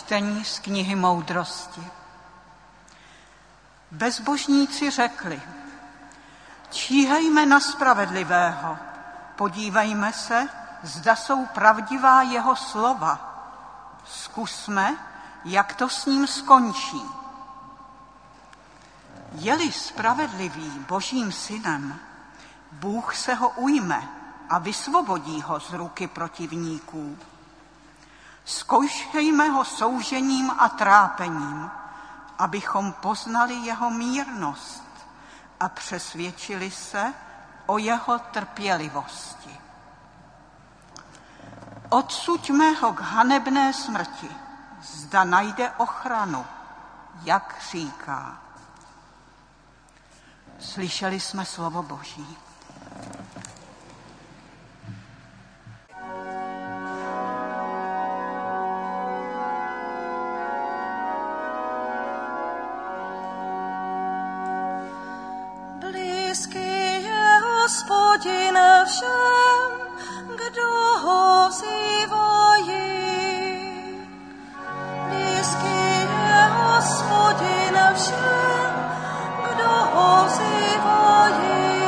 Čtení z knihy Moudrosti. Bezbožníci řekli: číhejme na spravedlivého, podívejme se, zda jsou pravdivá jeho slova. Zkusme, jak to s ním skončí. Je-li spravedlivý Božím synem, Bůh se ho ujme a vysvobodí ho z ruky protivníků. Zkoušejme ho soužením a trápením, abychom poznali jeho mírnost a přesvědčili se o jeho trpělivosti. Odsuďme ho k hanebné smrti, zda najde ochranu, jak říká. Slyšeli jsme slovo Boží. Hospodin všem, kdo ho vzývají. Blízký je Hospodin všem, kdo ho vzývají.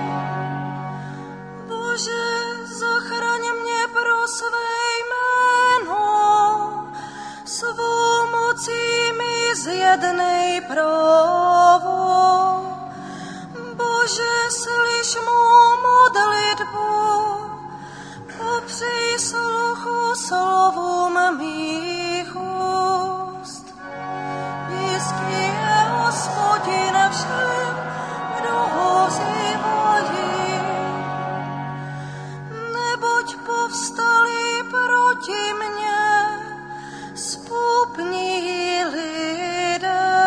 Bože, zachraň mě pro své jméno, svou mocí mi zjednej právo. Bože, slyš mou modlitbu, popřij sluchu slovům mých úst. Blízký je Hospodin všem, kdo ho vzývají. Neboť povstali proti mně zpupní lidé,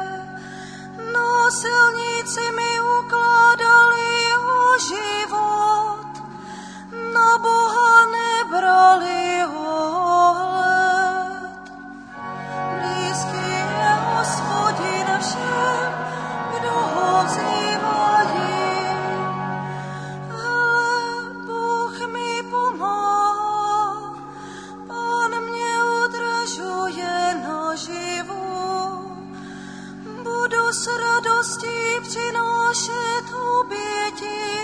násilníci mi ukládali o život, na Boha nebrali ohled. Blízký je Hospodin všem, kdo ho vzývají. Hle, Bůh mi pomáhá, Pán mě udržuje naživu. Budu s radostí přinášet oběti